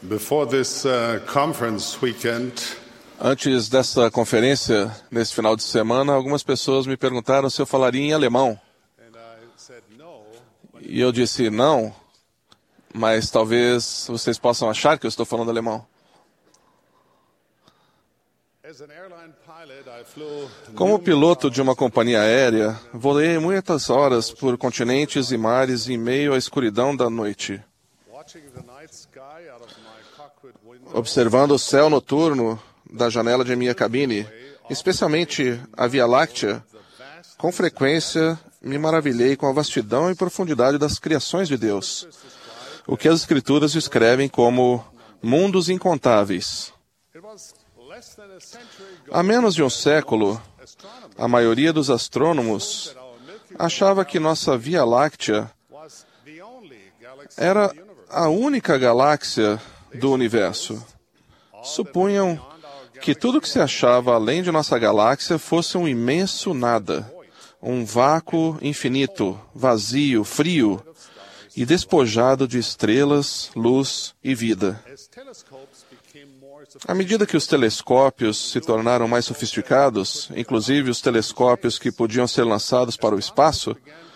Before this conference weekend, Antes dessa conferência, nesse final de semana, algumas pessoas me perguntaram se eu falaria em alemão. and I said no. E eu disse não, mas talvez vocês possam achar que eu estou falando alemão. As an airline pilot, I flew Como piloto de uma companhia aérea, voei muitas horas por continentes e mares em meio à escuridão da noite, watching the night sky out of my cockpit window. observando o céu noturno da janela de minha cabine, especialmente a Via Láctea. Com frequência, me maravilhei com a vastidão e profundidade das criações de Deus, o que as Escrituras descrevem como mundos incontáveis. It was less than a century ago. Há menos de um século, a maioria dos astrônomos Our Milky Way achava que nossa Via Láctea was the only galaxy era in the universe. a única galáxia do universo. Supunham que tudo que se achava além de nossa galáxia fosse um imenso nada, um vácuo infinito, vazio, frio e despojado de estrelas, luz e vida. As telescopes became more À medida que os telescópios se tornaram mais sofisticados, inclusive os telescópios que podiam ser lançados para o espaço,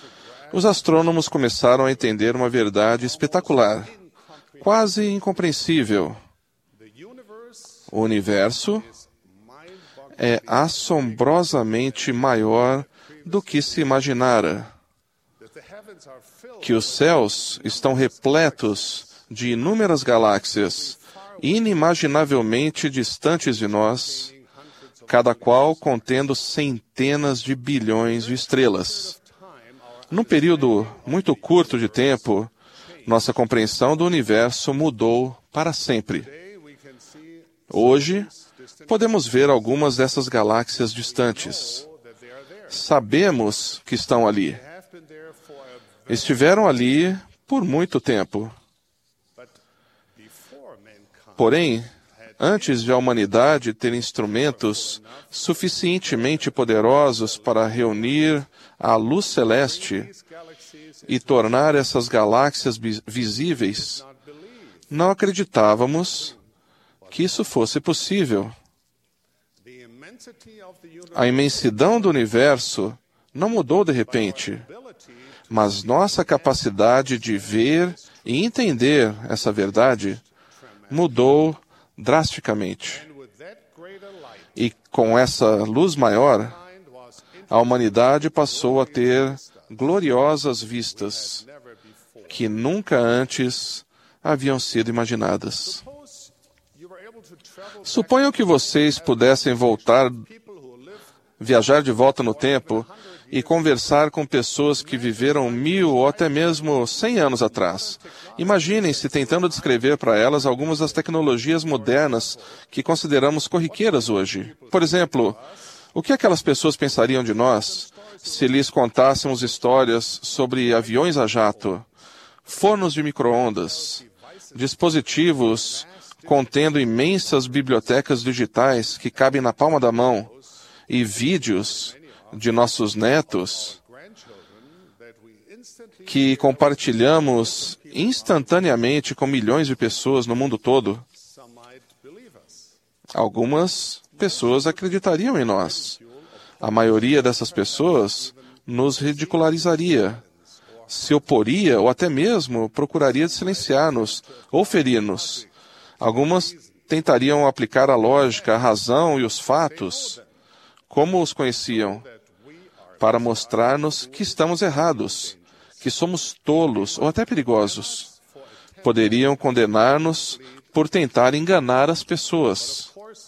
os astrônomos começaram a entender uma verdade espetacular, quase incompreensível. the universe O universo is mind-boggling. é assombrosamente maior do que se imaginara, That the heavens are filled que os céus estão repletos de inúmeras galáxias, inimaginavelmente distantes de nós, cada qual contendo centenas de bilhões de estrelas. Num período muito curto de tempo, nossa compreensão do universo mudou para sempre. Today we can see Hoje, podemos ver algumas dessas galáxias distantes. that they are there. Sabemos que estão ali. They have been there for a very, Estiveram ali por muito tempo. but before mankind Porém, antes de a humanidade ter instrumentos suficientemente poderosos para reunir a luz celeste these galaxies e tornar essas galáxias visíveis, not believe. não acreditávamos que isso fosse possível. The immensity of the universe A imensidão do universo não mudou de repente, ability mas nossa capacidade de ver e entender essa verdade mudou drasticamente. and with that greater light E com essa luz maior, mind was a humanidade passou a ter gloriosas vistas never before. que nunca antes haviam sido imaginadas. Suppose you were able to travel Suponham que vocês pudessem voltar, people who lived viajar de volta no tempo e conversar com pessoas que viveram 1000 ou até mesmo 100 anos atrás. Imaginem-se tentando descrever para elas algumas das tecnologias modernas que consideramos corriqueiras hoje. Por exemplo, o que aquelas pessoas pensariam de nós se lhes contássemos histórias sobre aviões a jato, fornos de micro-ondas, dispositivos contendo imensas bibliotecas digitais que cabem na palma da mão e vídeos de nossos netos grandchildren that we instantly que compartilhamos instantaneamente com milhões de pessoas no mundo todo? some might believe us. Algumas pessoas acreditariam em nós. A maioria dessas pessoas nos ridicularizaria, se oporia ou até mesmo procuraria silenciar-nos ou ferir-nos. Algumas tentariam aplicar a lógica, a razão e os fatos, como os conheciam, para mostrar-nos que estamos errados, que somos tolos ou até perigosos. Poderiam condenar-nos por tentar enganar as pessoas.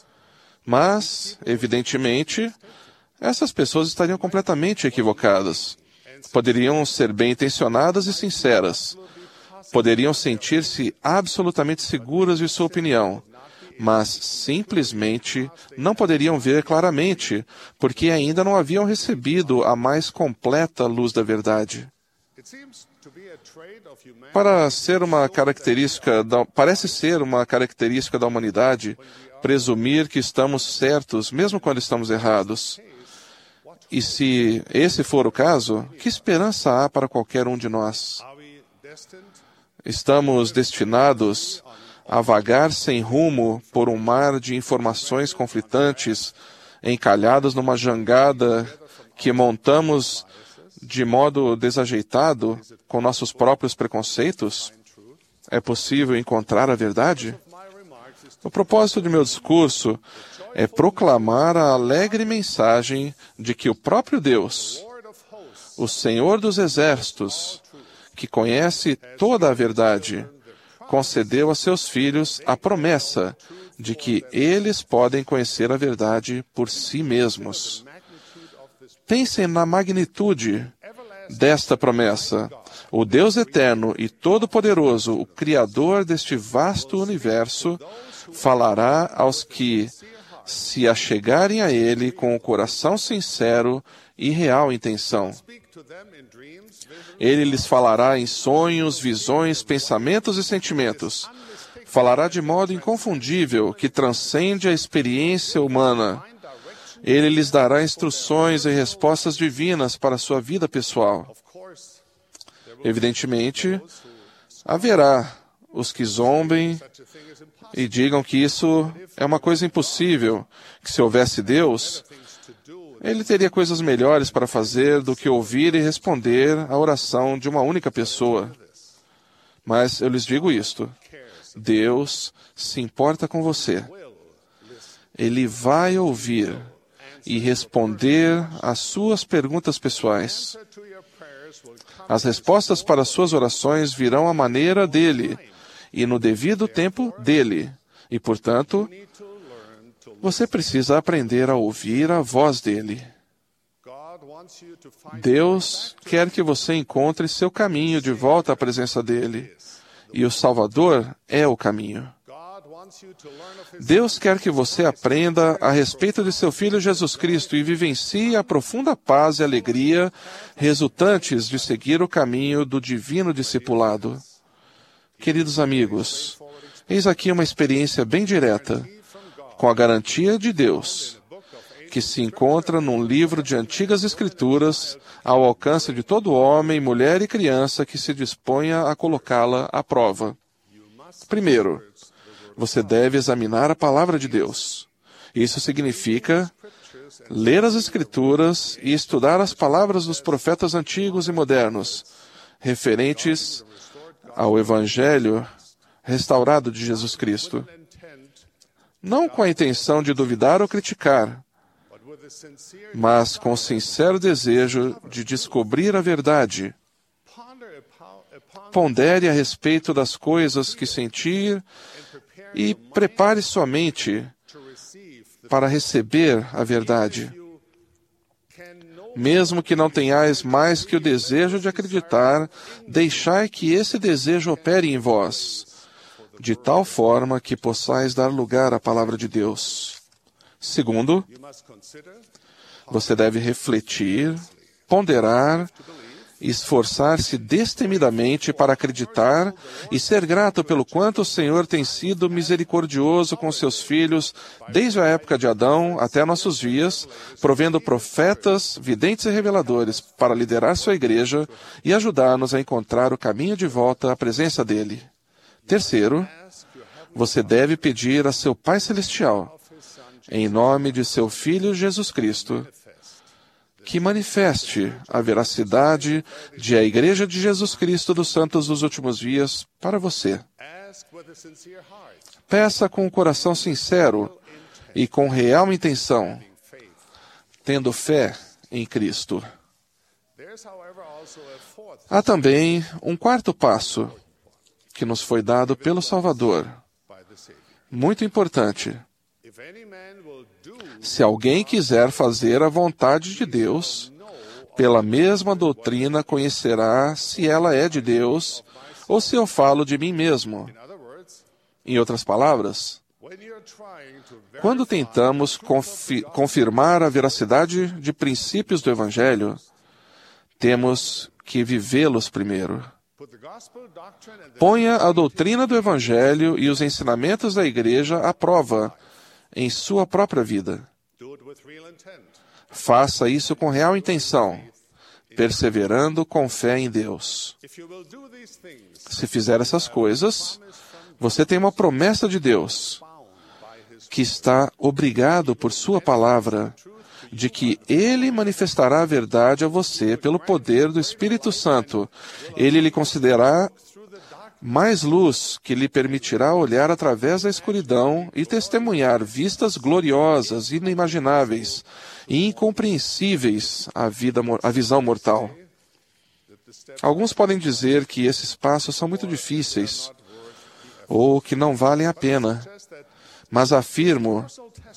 Mas, evidentemente, essas pessoas estariam completamente equivocadas. Poderiam ser bem intencionadas e sinceras. Poderiam sentir-se absolutamente seguras de sua opinião, mas simplesmente não poderiam ver claramente, porque ainda não haviam recebido a mais completa luz da verdade. It seems to be a trait of humanity Parece ser uma característica da humanidade presumir que estamos certos, mesmo quando estamos errados. E se esse for o caso, que esperança há para qualquer um de nós? are we destined Estamos destinados a vagar sem rumo por um mar de informações conflitantes, encalhados numa jangada que montamos de modo desajeitado com nossos próprios preconceitos? É possível encontrar a verdade? O propósito de meu discurso é proclamar a alegre mensagem de que o próprio Deus, o Senhor dos Exércitos, que conhece toda a verdade, concedeu a seus filhos a promessa de que eles podem conhecer a verdade por si mesmos. Pensem na magnitude desta promessa. O Deus eterno e todo-poderoso, o Criador deste vasto universo, falará aos que se achegarem a Ele com o coração sincero e real intenção. Ele lhes falará em sonhos, visões, pensamentos e sentimentos. Falará de modo inconfundível que transcende a experiência humana. Ele lhes dará instruções e respostas divinas para a sua vida pessoal. Evidentemente, haverá os que zombem e digam que isso é uma coisa impossível, que se houvesse Deus, Ele teria coisas melhores para fazer do que ouvir e responder à oração de uma única pessoa. Mas eu lhes digo isto: Deus se importa com você. Ele vai ouvir e responder às suas perguntas pessoais. As respostas para as suas orações virão à maneira dele e no devido tempo dele. E, portanto, você precisa aprender a ouvir a voz dele. Deus quer que você encontre seu caminho de volta à presença dele. E o Salvador é o caminho. Deus quer que você aprenda a respeito de seu Filho Jesus Cristo e vivencie a profunda paz e alegria resultantes de seguir o caminho do divino discipulado. Queridos amigos, eis aqui uma experiência bem direta, com a garantia de Deus, que se encontra num livro de antigas escrituras ao alcance de todo homem, mulher e criança que se disponha a colocá-la à prova. Primeiro, você deve examinar a palavra de Deus. Isso significa ler as Escrituras e estudar as palavras dos profetas antigos e modernos, referentes ao Evangelho restaurado de Jesus Cristo. Não com a intenção de duvidar ou criticar, mas com o sincero desejo de descobrir a verdade. Pondere a respeito das coisas que sentir e prepare sua mente para receber a verdade. Mesmo que não tenhais mais que o desejo de acreditar, deixai que esse desejo opere em vós, de tal forma que possais dar lugar à palavra de Deus. Segundo, você deve refletir, ponderar, esforçar-se destemidamente para acreditar e ser grato pelo quanto o Senhor tem sido misericordioso com seus filhos desde a época de Adão até nossos dias, provendo profetas, videntes e reveladores para liderar sua igreja e ajudar-nos a encontrar o caminho de volta à presença dele. Terceiro, você deve pedir a seu Pai Celestial, em nome de seu Filho Jesus Cristo, que manifeste a veracidade de a Igreja de Jesus Cristo dos Santos dos Últimos Dias para você. Peça com o coração sincero e com real intenção, tendo fé em Cristo. Há também um quarto passo que nos foi dado pelo Salvador, muito importante. Se alguém quiser fazer a vontade de Deus, pela mesma doutrina conhecerá se ela é de Deus ou se eu falo de mim mesmo. Em outras palavras, quando tentamos confirmar a veracidade de princípios do Evangelho, temos que vivê-los primeiro. Ponha a doutrina do Evangelho e os ensinamentos da Igreja à prova em sua própria vida. Faça isso com real intenção, perseverando com fé em Deus. Se fizer essas coisas, Você tem uma promessa de Deus, que está obrigado por sua palavra, de que Ele manifestará a verdade a você pelo poder do Espírito Santo. Ele lhe concederá mais luz, que lhe permitirá olhar através da escuridão e testemunhar vistas gloriosas, inimagináveis e incompreensíveis à visão mortal. Alguns podem dizer que esses passos são muito difíceis ou que não valem a pena, mas afirmo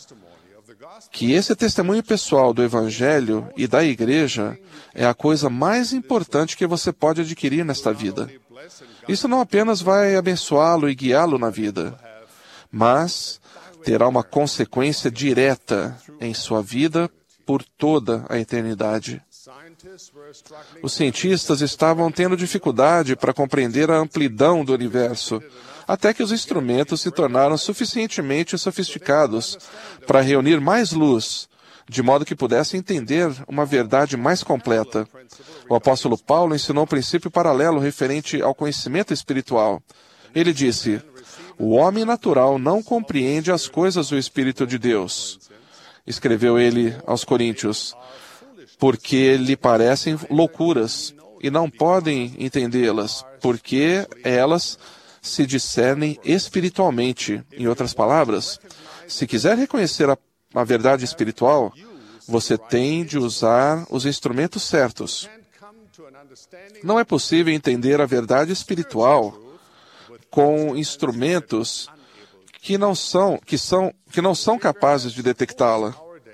que esse testemunho pessoal do Evangelho e da Igreja é a coisa mais importante que você pode adquirir nesta vida. Isso não apenas vai abençoá-lo e guiá-lo na vida, mas terá uma consequência direta em sua vida por toda a eternidade. Os cientistas estavam tendo dificuldade para compreender a amplidão do universo, até que os instrumentos se tornaram suficientemente sofisticados para reunir mais luz, de modo que pudessem entender uma verdade mais completa. O apóstolo Paulo ensinou um princípio paralelo referente ao conhecimento espiritual. Ele disse: "O homem natural não compreende as coisas do Espírito de Deus", escreveu ele aos Coríntios, "porque lhe parecem loucuras, e não podem entendê-las, porque elas se discernem espiritualmente." Em outras palavras, se quiser reconhecer a verdade espiritual, você tem de usar os instrumentos certos. Não é possível entender a verdade espiritual com instrumentos que não são capazes de detectá-la.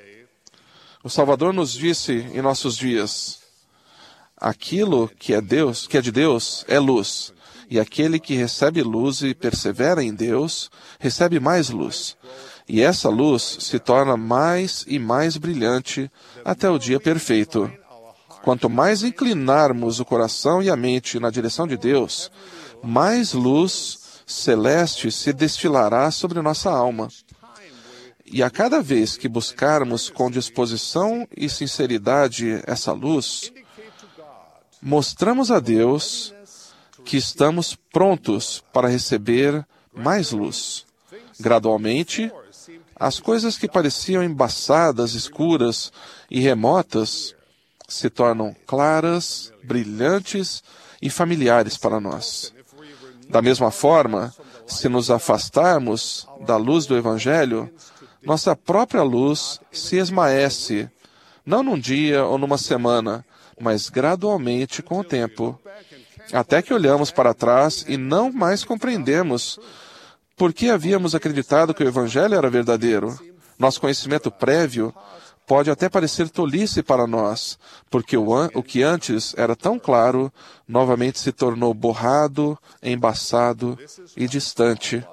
O Salvador nos disse em nossos dias: "Aquilo que é de Deus é luz, e aquele que recebe luz e persevera em Deus, recebe mais luz. E essa luz se torna mais e mais brilhante até o dia perfeito." Quanto mais inclinarmos o coração e a mente na direção de Deus, mais luz celeste se destilará sobre nossa alma. E a cada vez que buscarmos com disposição e sinceridade essa luz, mostramos a Deus que estamos prontos para receber mais luz. Gradualmente, as coisas que pareciam embaçadas, escuras e remotas se tornam claras, brilhantes e familiares para nós. Da mesma forma, se nos afastarmos da luz do Evangelho, nossa própria luz se esmaece, não num dia ou numa semana, mas gradualmente com o tempo, até que olhamos para trás e não mais compreendemos por que havíamos acreditado que o Evangelho era verdadeiro. Nosso conhecimento prévio pode até parecer tolice para nós, porque o que antes era tão claro, novamente se tornou borrado, embaçado e distante.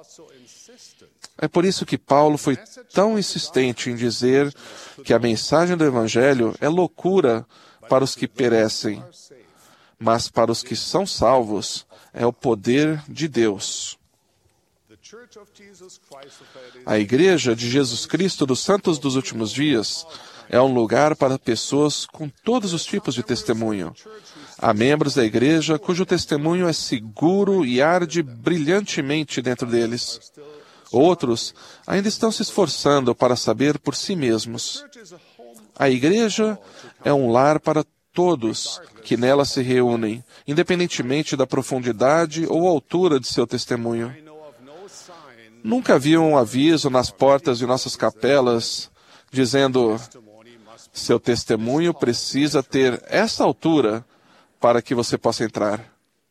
É por isso que Paulo foi tão insistente em dizer que a mensagem do Evangelho é loucura para os que perecem, mas para os que são salvos é o poder de Deus. A Igreja de Jesus Cristo dos Santos dos Últimos Dias é um lugar para pessoas com todos os tipos de testemunho. Há membros da Igreja cujo testemunho é seguro e arde brilhantemente dentro deles. Outros ainda estão se esforçando para saber por si mesmos. A Igreja é um lar para todos que nela se reúnem, independentemente da profundidade ou altura de seu testemunho. Nunca vi um aviso nas portas de nossas capelas dizendo: "Seu testemunho precisa ter essa altura para que você possa entrar."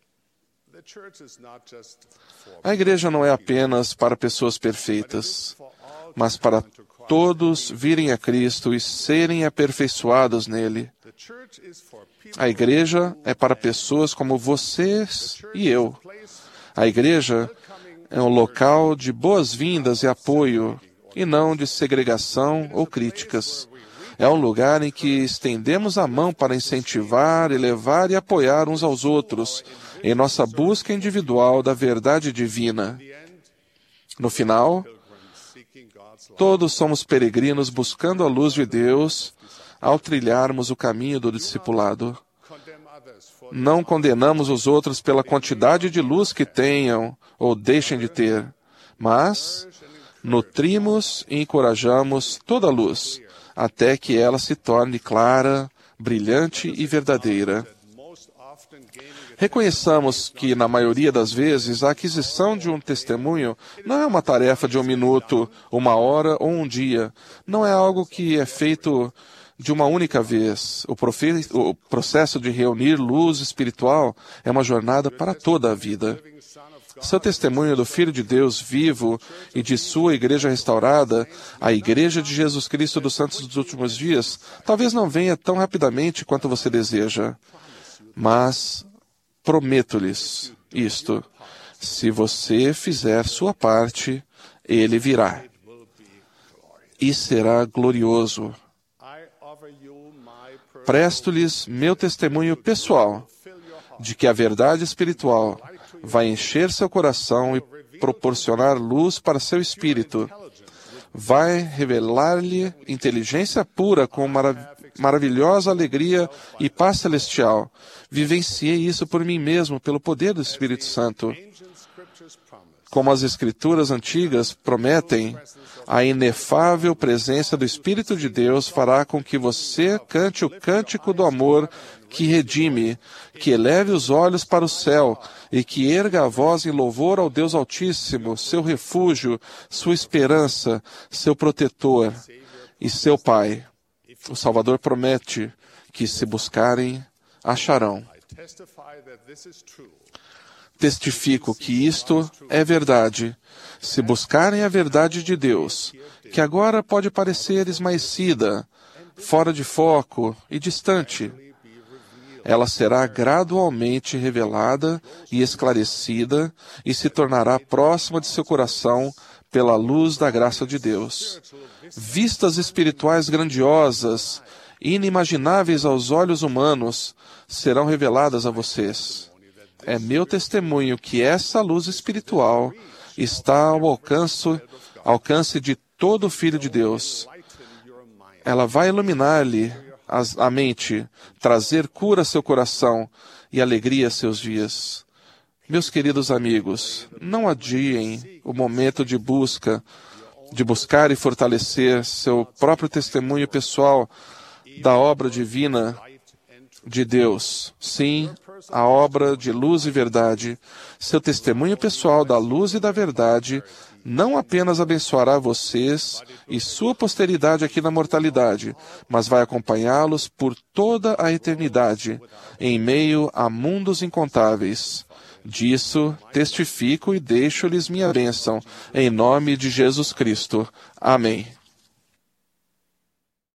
A igreja não é apenas para pessoas perfeitas, mas para todos virem a Cristo e serem aperfeiçoados nele. A igreja é para pessoas como vocês e eu. A igreja é um local de boas-vindas e apoio, e não de segregação ou críticas. É um lugar em que estendemos a mão para incentivar, elevar e apoiar uns aos outros em nossa busca individual da verdade divina. No final, todos somos peregrinos buscando a luz de Deus ao trilharmos o caminho do discipulado. Não condenamos os outros pela quantidade de luz que tenham ou deixem de ter, mas nutrimos e encorajamos toda a luz, até que ela se torne clara, brilhante e verdadeira. Reconheçamos que, na maioria das vezes, a aquisição de um testemunho não é uma tarefa de 1 minuto, 1 hora ou 1 dia. Não é algo que é feito de uma única vez. O processo de reunir luz espiritual é uma jornada para toda a vida. Seu testemunho do Filho de Deus vivo e de sua igreja restaurada, a Igreja de Jesus Cristo dos Santos dos Últimos Dias, talvez não venha tão rapidamente quanto você deseja. Mas prometo-lhes isto: se você fizer sua parte, ele virá. E será glorioso. Presto-lhes meu testemunho pessoal de que a verdade espiritual vai encher seu coração e proporcionar luz para seu espírito. Vai revelar-lhe inteligência pura com maravilhosa alegria e paz celestial. Vivenciei isso por mim mesmo, pelo poder do Espírito Santo. Como as Escrituras antigas prometem, a inefável presença do Espírito de Deus fará com que você cante o cântico do amor que redime, que eleve os olhos para o céu e que erga a voz em louvor ao Deus Altíssimo, seu refúgio, sua esperança, seu protetor e seu Pai. O Salvador promete que, se buscarem, acharão. Testifico que isto é verdade. Se buscarem a verdade de Deus, que agora pode parecer esmaecida, fora de foco e distante, ela será gradualmente revelada e esclarecida e se tornará próxima de seu coração pela luz da graça de Deus. Vistas espirituais grandiosas, inimagináveis aos olhos humanos, serão reveladas a vocês. É meu testemunho que essa luz espiritual está ao alcance de todo Filho de Deus. Ela vai iluminar-lhe a mente, trazer cura a seu coração e alegria a seus dias. Meus queridos amigos, não adiem o momento de buscar e fortalecer seu próprio testemunho pessoal da obra divina de Deus. Sim, a obra de luz e verdade. Seu testemunho pessoal da luz e da verdade não apenas abençoará vocês e sua posteridade aqui na mortalidade, mas vai acompanhá-los por toda a eternidade, em meio a mundos incontáveis. Disso testifico e deixo-lhes minha bênção, em nome de Jesus Cristo. Amém.